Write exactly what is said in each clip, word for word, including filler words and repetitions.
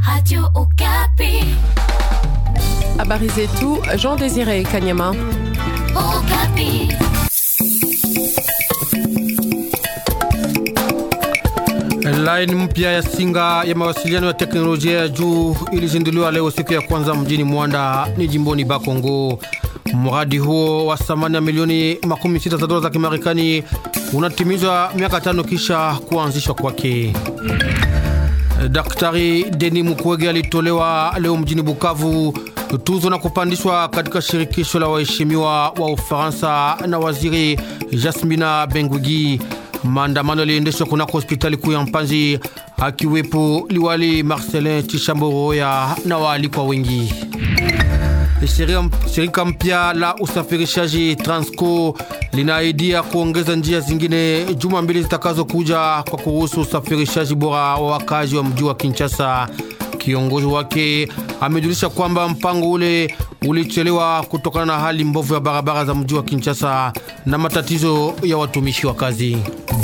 Radio Okapi. Habari zetu, Jean Désiré Kanyama. Okapi. Line mpya ya singa ya mawasiliano ya teknolojia ya juu ilizinduliwa leo siku ya kwanza mjini Mwanda ni jimboni Bakongo. Mradi huo wa thamani ya milioni makumi sita za dola za Kimarekani unatimizwa miaka tano kisha kuanzishwa kwake. Daktari Denis Mukwege alitolewa leo mjini Bukavu tuzo na kupandishwa katika shirikisho la waheshimiwa wa Ufaransa na waziri Jasmina Benguigui. Maandamano yaliendeshwa kunako hospitali kuu ya Mpanzi, akiwepo liwali Marcelin Chishamboroya na waalikwa wengi. Shirika mpya la usafirishaji Transco linaidia kuongeza njia zingine juma mbili zitakazo kuja kwa kuhusu usafirishaji bora wa wakazi wa mji wa Kinshasa. Kiongozi wake amejulisha kwamba mpango ule ulichelewa kutokana na hali mbovu ya barabara za mji wa Kinshasa na matatizo ya watumishi wa kazi.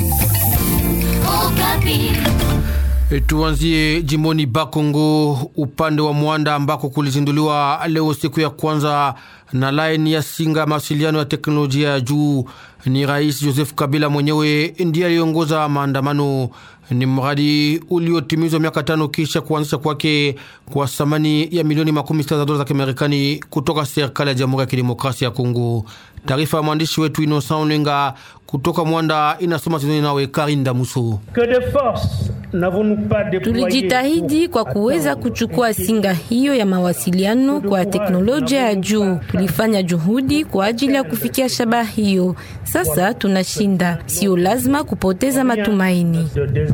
Tuanzie jimboni Bakongo upande wa Mwanda ambako kulizinduliwa leo siku ya kwanza na line ya singa mawasiliano ya teknolojia ya juu. Ni Rais Joseph Kabila mwenyewe ndiye aliongoza maandamano. Ni mradi uliotimizwa miaka tano kisha kuanzisha kwake kwa thamani ya milioni makumi sita za dola za Kimarekani kutoka serikali ya Jamhuri ya Kidemokrasia ya Kongo. Taarifa ya mwandishi wetu Innocent Olenga kutoka Mwanda inasoma tena nawe Karinda Muso. Tulijitahidi kwa kuweza kuchukua singa hiyo ya mawasiliano kwa teknolojia ya juu. Tulifanya juhudi kwa ajili ya kufikia shabaha hiyo. Sasa tunashinda. Sio lazima kupoteza matumaini.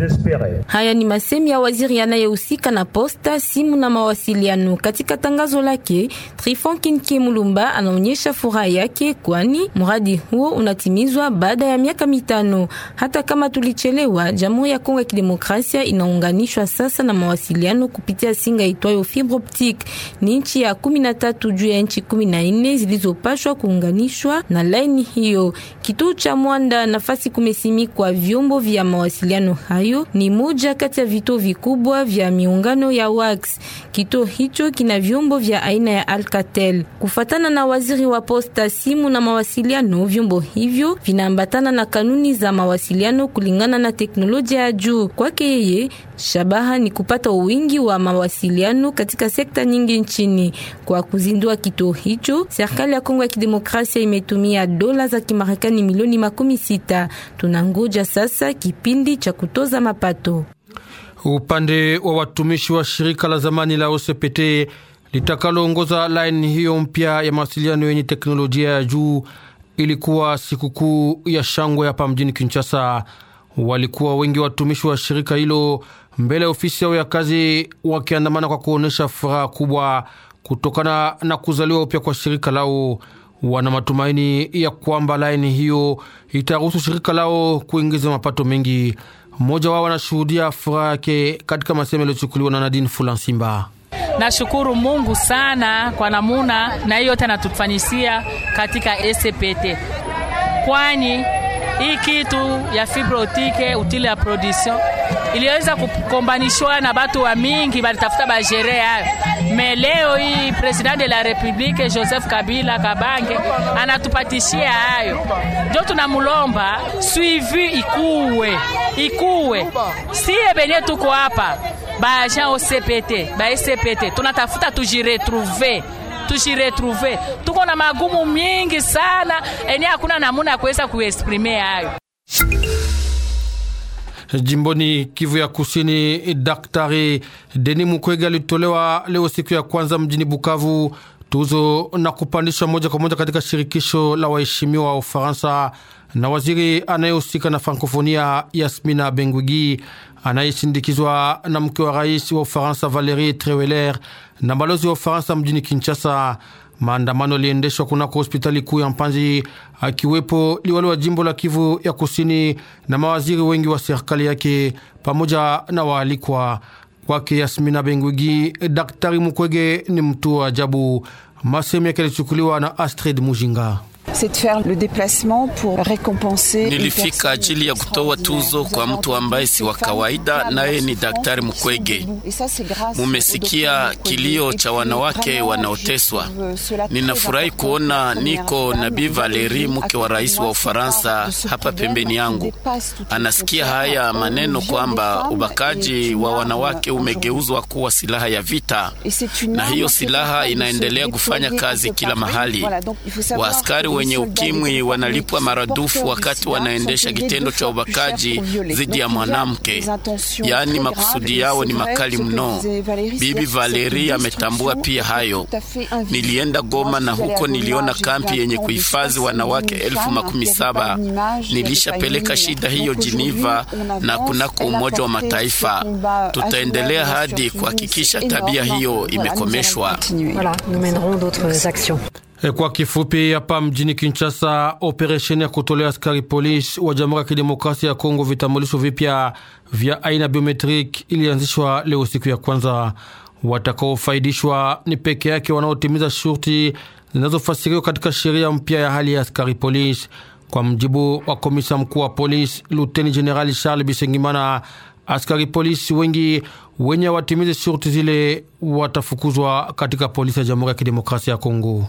Haya ni masemi ya waziri anayehusika na posta, simu na mawasiliano. Katika tangazo lake, Trifon Kinke Mulumba anaonyesha furaha yake kwani mradi huo unatimizwa baada ya miaka mitano. Hata kama tulichelewa, Jamhuri ya Kongo ya Kidemokrasia inaunganishwa sasa na mawasiliano kupitia singa itwayo fibre optique. Ni nchi ya kumi na tatu juu ya nchi kumi na nne zilizopashwa kuunganishwa na line hiyo. Kituo cha Mwanda nafasi kumesimikwa vyombo vya mawasiliano hayo ni moja kati ya vituo vikubwa vya miungano ya W A X. Kituo hicho kina vyombo vya aina ya Alcatel. Kufatana na waziri wa posta, simu na mawasiliano, vyombo hivyo vinaambatana na kanuni za mawasiliano kulingana na teknolojia ya juu. Kwake yeye, shabaha ni kupata wingi wa mawasiliano katika sekta nyingi nchini. Kwa kuzindua kituo hicho, serikali ya Kongo ya Kidemokrasia imetumia dola za Kimarekani milioni makumi sita. Tunangoja sasa kipindi cha kutoza mapato. Upande wa watumishi wa shirika la zamani la O C P T litakaloongoza line hiyo mpya ya mawasiliano yenye teknolojia ya juu, ilikuwa sikukuu ya shangwe hapa mjini Kinshasa. Walikuwa wengi watumishi wa shirika hilo mbele ofisi yao ya kazi wakiandamana kwa kuonesha furaha kubwa kutokana na kuzaliwa upya kwa shirika lao. Wana matumaini ya kwamba line hiyo itaruhusu shirika lao kuingiza mapato mengi. Mmoja wao anashuhudia furaha yake katika masemo yaliyochukuliwa na Nadine Fulansimba. Nashukuru Mungu sana kwa namuna na hiyo yote anatufanyisia katika O C P T. Kwani hii kitu ya fibre optique utile ya production iliweza kukombanishwa na batu wa mingi balitafuta bajere hayo. Me leo hii president de la Republique Joseph Kabila Kabange anatupatishia hayo. Ndio tunamulomba suivi ikuwe ikuwe siye benye tuko hapa ba agent O C P T ba O C P T tunatafuta tujiretrouver tujiretrouver. Tuko na magumu mingi sana eni hakuna namuna ya kuweza kuexprimer hayo. Jimboni Kivu ya Kusini, Daktari Denis Mukwege alitolewa leo siku ya kwanza mjini Bukavu tuzo na kupandishwa moja kwa moja katika shirikisho la waheshimiwa wa Ufaransa na waziri anayehusika na Frankofonia Jasmina Benguigui, anayesindikizwa na mke wa rais wa Ufaransa Valérie Trierweiler na balozi wa Ufaransa mjini Kinshasa. Maandamano liendeshwa kunako hospitali kuu ya Mpanzi, akiwepo liwali wa jimbo la Kivu ya Kusini na mawaziri wengi wa serikali yake pamoja na waalikwa. Kwake Jasmina Benguigui, Daktari Mukwege ni mtu wa ajabu. Masemi yake yalichukuliwa na Astrid Mujinga. c'est de faire le déplacement pour récompenser. Nilifika ajili ya kutoa tuzo kwa mtu ambaye si wa kawaida, naye ni Daktari Mukwege. Mumesikia kilio cha wanawake wanaoteswa. Ninafurahi kuona niko na Bi Valerie, mke wa rais wa Ufaransa, hapa pembeni yangu. Anasikia haya maneno kwamba ubakaji wa wanawake umegeuzwa kuwa silaha ya vita, na hiyo silaha inaendelea kufanya kazi kila mahali. Waaskari wenye ukimwi wanalipwa maradufu wakati wanaendesha kitendo cha ubakaji dhidi ya mwanamke. Yaani makusudi yao ni makali mno. Bibi Valerie ametambua pia hayo. Nilienda Goma na huko niliona kampi yenye kuhifadhi wanawake elfu makumi saba. Nilishapeleka shida hiyo Geneva na kunako Umoja wa Mataifa. Tutaendelea hadi kuhakikisha tabia hiyo imekomeshwa. Voilà, nous mènerons d'autres actions. Kwa kifupi, hapa mjini Kinshasa, operesheni ya kutolea askari polisi wa Jamhuri ya Kidemokrasia ya Kongo vitambulisho vipya vya aina biometric ilianzishwa leo siku ya kwanza. Watakaofaidishwa ni peke yake wanaotimiza shurti zinazofasiriwa katika sheria mpya ya hali ya askari polisi. Kwa mjibu wa komisa mkuu wa polisi Luteni Generali Charles Bisengimana, askari polisi wengi wenye watimize shurti zile watafukuzwa katika polisi ya Jamhuri ya Kidemokrasia ya Kongo.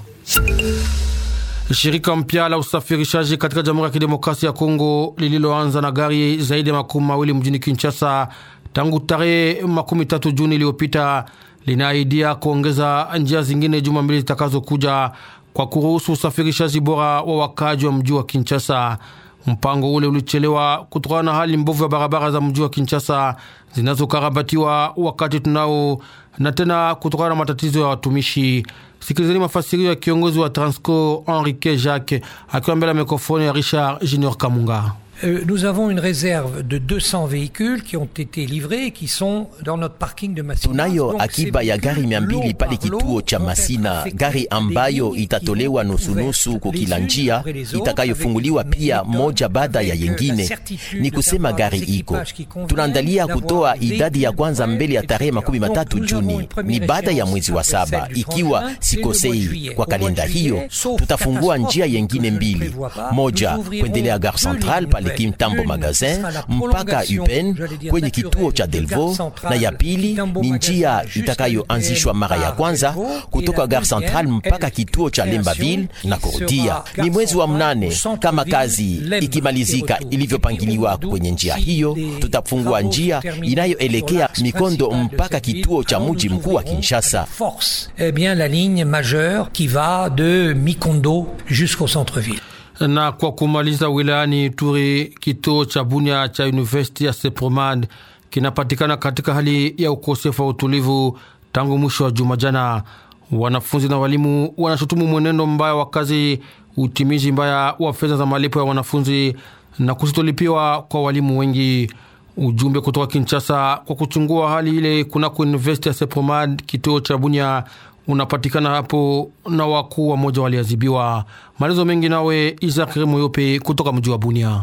Shirika mpya la usafirishaji katika Jamhuri ya Kidemokrasia ya Kongo lililoanza na gari zaidi ya makumi mawili mjini Kinshasa tangu tarehe makumi tatu Juni iliyopita linaidia kuongeza njia zingine juma mbili zitakazokuja kwa kuruhusu usafirishaji bora wa wakaji wa mji wa Kinshasa. Mpango ule ulichelewa kutokana na hali mbovu ya barabara za mji wa Kinshasa zinazokarabatiwa wakati tunao, na tena kutokana na matatizo ya watumishi. Sikilizeni mafasirio ya kiongozi wa Transco Henrique Jacques akiwa mbele ya mikrofoni ya Richard Junior Kamunga. Nous avons une réserve de deux cents véhicules qui ont été livrés et qui sont dans notre parking de Masina. Tunayo akiba ya gari mia mbili pale kituo cha Masina, gari ambayo itatolewa nusu-nusu kwa kila njia, itakayofunguliwa pia moja baada ya yengine. Ni kusema gari iko. Tunaandalia kutoa idadi ya kwanza mbele ya tarehe makumi matatu Juni. Ni baada ya mwezi wa saba. Ikiwa sikosei kwa kalenda hiyo, tutafungua njia yengine mbili. Moja kuendelea Gare Centrale pale Kimtambo Magazin mpaka Upen kwenye kituo cha Delvaux, na ya pili ni njia itakayoanzishwa mara ya kwanza kutoka Gare Centrale mpaka kituo cha Lembaville na kurudia. Ni mwezi wa mnane, kama kazi ikimalizika ilivyopangiliwa kwenye njia hiyo, tutafungua njia inayoelekea Mikondo mpaka kituo cha mji mkuu wa Kinshasa. Eh bien la ligne majeure qui va de Mikondo jusqu'au centre-ville. Na kwa kumaliza, wilayani Ituri, kituo cha Bunia cha University ya Sepromad kinapatikana katika hali ya ukosefu wa utulivu tangu mwisho wa juma jana. Wanafunzi na walimu wanashutumu mwenendo mbaya wa kazi, utimizi mbaya wa fedha za malipo ya wanafunzi na kusitolipiwa kwa walimu wengi. Ujumbe kutoka Kinshasa kwa kuchungua hali ile kunako University ya Sepromad kituo cha Bunia unapatikana hapo, na wakuu wa moja waliadhibiwa. Malizo mengi nawe Isaac Remoyope kutoka mji wa Bunia.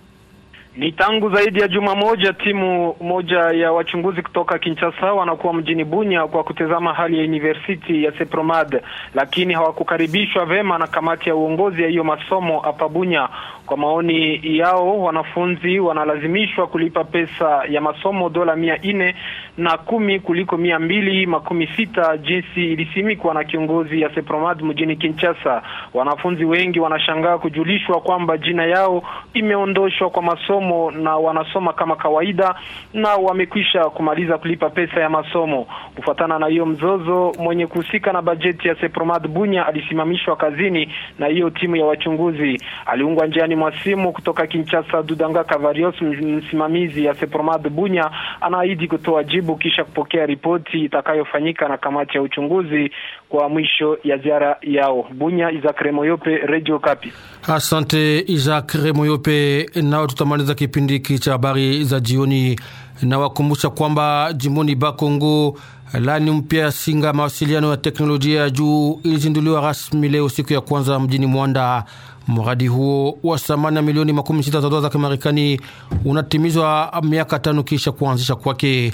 Ni tangu zaidi ya juma moja timu moja ya wachunguzi kutoka Kinshasa wanakuwa mjini Bunia kwa kutazama hali ya University ya Sepromad, lakini hawakukaribishwa vema na kamati ya uongozi ya hiyo masomo hapa Bunia. Kwa maoni yao, wanafunzi wanalazimishwa kulipa pesa ya masomo dola mia nne na kumi kuliko mia mbili makumi sita jinsi ilisimikwa na kiongozi ya Sepromad mjini Kinshasa. Wanafunzi wengi wanashangaa kujulishwa kwamba jina yao imeondoshwa kwa masomo na wanasoma kama kawaida na wamekwisha kumaliza kulipa pesa ya masomo. Kufuatana na hiyo mzozo, mwenye kuhusika na bajeti ya Sepromad Bunia alisimamishwa kazini na hiyo timu ya wachunguzi. Aliungwa njiani mwa simu kutoka Kinshasa. Dudanga Kavarios, msimamizi ya Sepromad Bunia, anaahidi kutoa jibu kisha kupokea ripoti itakayofanyika na kamati ya uchunguzi kwa mwisho ya ziara yao. Bunia, Isaac Remoyope, Radio Kapi. Asante Isaac Remoyope. Nao tutamaliza kipindi cha habari za jioni na wakumbusha kwamba jimboni Bakongo lani mpya ya singa mawasiliano ya teknolojia ya juu ilizinduliwa rasmi leo siku ya kwanza mjini Mwanda. Mradi huo wa thamani ya milioni makumi sita za dola za Kimarekani unatimizwa miaka tano kisha kuanzisha kwake.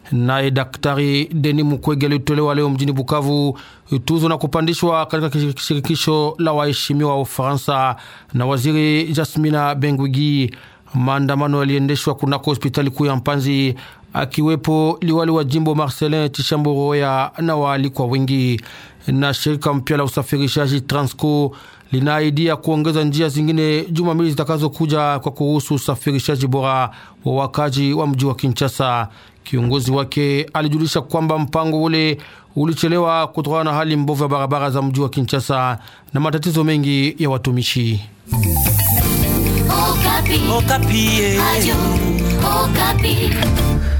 Naye Daktari Denis Mukwege alitolewa leo mjini Bukavu tuzo na kupandishwa katika shirikisho la waheshimiwa wa Ufaransa na waziri Jasmina Bengwigi. Maandamano yaliendeshwa kunako hospitali kuu ya Mpanzi, akiwepo liwali wa jimbo Marcelin Tishamboroya na waalikwa wengi. Na shirika mpya la usafirishaji Transco linaidia kuongeza njia zingine juma mbili zitakazokuja kwa kuhusu usafirishaji bora wa wakaji wa mji wa Kinshasa. Kiongozi wake alijulisha kwamba mpango ule ulichelewa kutokana na hali mbovu ya barabara za mji wa Kinshasa na matatizo mengi ya watumishi. Okapi. Okapi. Ayo. Okapi.